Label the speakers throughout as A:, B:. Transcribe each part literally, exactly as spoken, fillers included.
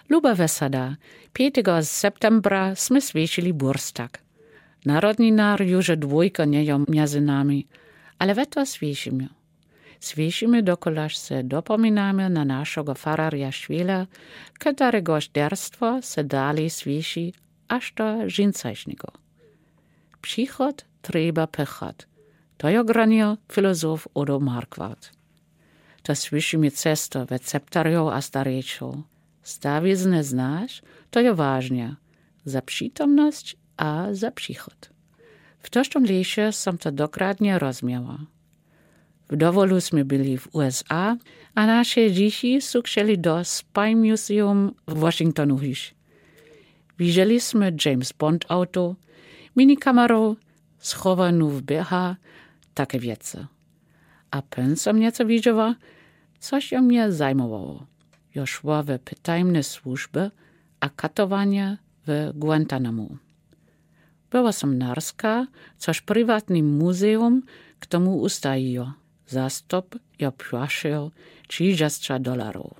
A: Luba wesada, piątego septembra sme sviešili burstak. Narodninár już dwójka nie ją między nami, ale we to sviešimy. Sviešimy, dokolaż se dopominamy na naszego fararia Švela, któregoż derstwo se dalej svieši aż do žincajšnego. Przychod treba pechot. To je granil filozof Odo Marquardt. To sviešimy cesto ve ceptariów a starečov. Stawizne znaš, to je ważne. Za przytomność a za przychod. W tożtom lesie som to dokładnie rozumiała. W dowolu sme byli w U S A, a nasze dzieci sukšeli do Spy Museum w Washingtonu hiš. Widzieliśmy James Bond auto, minikamerę, schowaną w B H, takie wiece. A pen som nieco widziała, coś ją mnie zajmowało. Jo szło w pytajne służby a katowanie w Guantanamo. Była som narska, což prywatny muzeum k tomu ustajiło. Zastop jo płaszczył trzydzieści dolarów.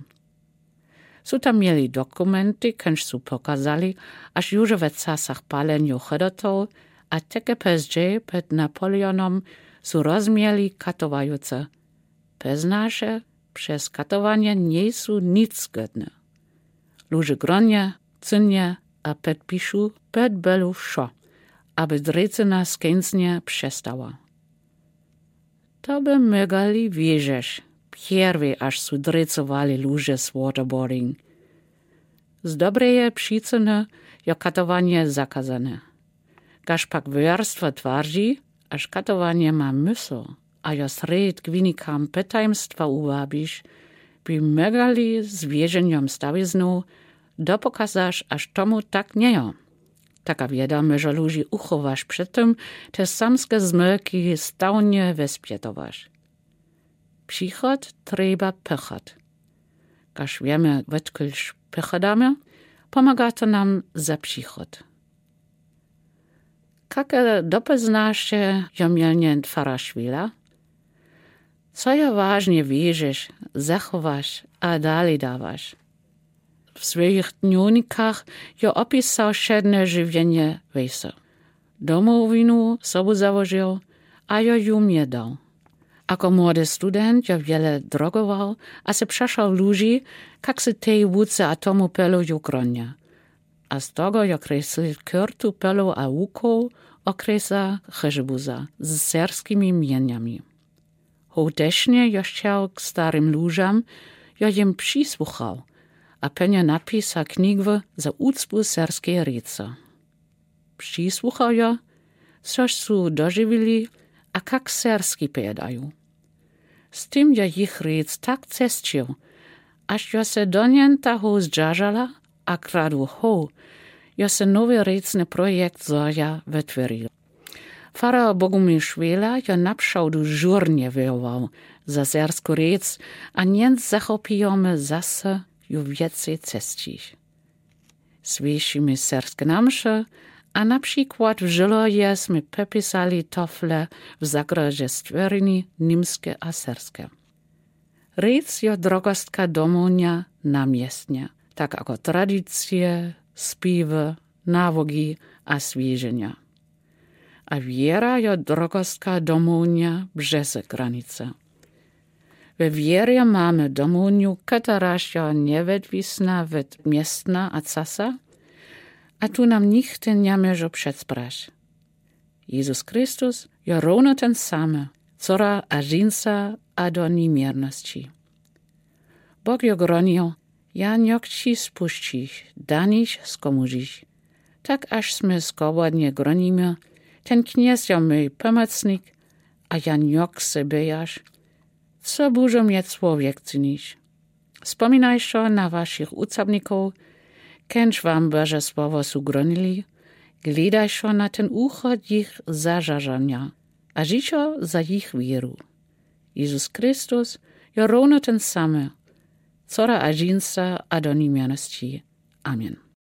A: Su tam mieli dokumenty, kęż su pokazali, aż już w czasach palenia chodotów, a takie pezdzie przed Napoleonem su rozmieli katowające. Peznasze przez katowanie nie są nic zgodne. Ludzie gronie, cynie a podpiszą przed belu wszo, aby drycyna skęsnie przestała. To by mygali wierzyć, pierwej aż su drycowali ludzie z waterboarding. Z dobrej przyczyny je katowanie zakazane. Każ pak wierstwo twierdzi, aż katowanie ma mysł, a jo sred k wynikam pytajemstwa uwabisz, by mygali z wierzeniem stawizną, dopokazasz, aż tomu tak nie je. Taka wieda może ludzi uchowasz przed tym, te samskie zmyki stałnie wespietowasz. Przychod treba pechot. Każ wiemy, odkąd pechodamy, pomaga to nam za przychod. Jakie dopoznasz się jomielnie twara Švela? Co je ważnie wierzysz, zachowasz, a dalej dawasz? W swoich dnionikach je opisał siedne żywienie wejsa. Domowinu sobu założył, a jo ją nie dał. Ako młody student jo wiele drogował, a se przeszał ludzi, jak se tej wódce atomu pelu ju gronia. A z tego jo kresli kyrtu pelu a łuku okresa chyżybuza z serskimi mieniami. Hołtecznie jo chciał k starym ludziom, jo jem przysłuchał, a penia napisa knigwy za ucpu serskiej rice. Przysłuchał jo, což su dożywili, a kak serski pedają. Z tym jo ich ric tak cestił, aż jo se donięta ho zdżażala, a kradu ho, jo se nowy ricny projekt zoja wytworil. Fara Bogumil Švela jo napšałdu żurnie wyjował za sersku ric, a niec zachopijemy zase ju więcej cestić. Sviešimy serske namsze, a na przykład w Żyloje sme popisali tofle w zagrodzie stworzeni nimskie a serskie. Ric jo drogostka domonia namiestnia, tak jako tradycje, spiwy, nawogi a swieżenia. A wiera jo drogostka domonia brzeze granice. We wierze mamy domoniu, któraż jo nieodwisna od miestna a casa, a tu nam nikt nie może przedsprać. Jezus Chrystus jo równo ten samy, cora a żinca a do niemierności. Bóg jo gronił, ja niok ci spuścić, daniś skomużyć. Tak aż sme skobodnie gronimy, ten kniez jo mój pomocnik, a ja niok sobie jasz, co bużo mnie człowiek czynić. Wspominaj się na waszych ucapników, kęż wam Boże słowo sugronili, gledaj się na ten uchod ich zażarzania, a życie za ich wieru. Jezus Chrystus je równo ten samy, cora a żinca a do niemierności. Amen.